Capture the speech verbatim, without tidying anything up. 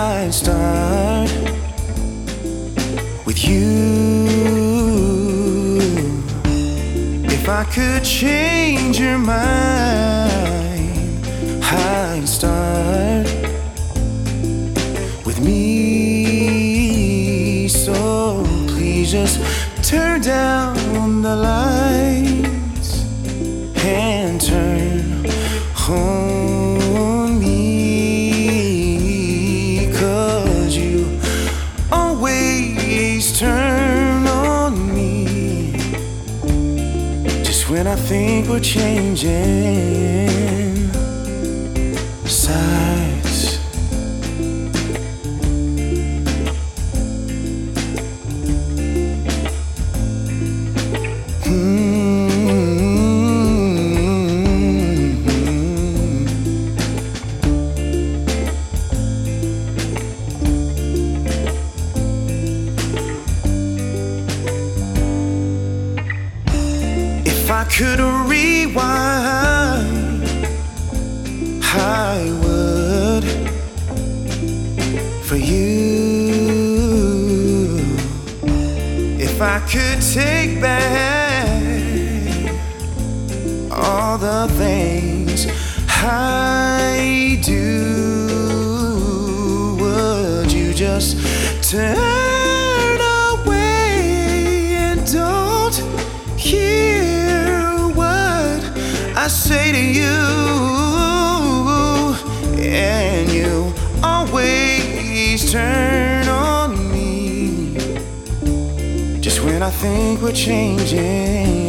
I'd start with you. If I could change your mind, I'd start with me. So please just turn down the lights and turn on me, 'cause you always turn on me just when I think we're changing sides. If I could rewind, I would, for you. If I could take back all the things I do, would you just turn away and don't hear what I say to you? And you always turn on me just when I think we're changing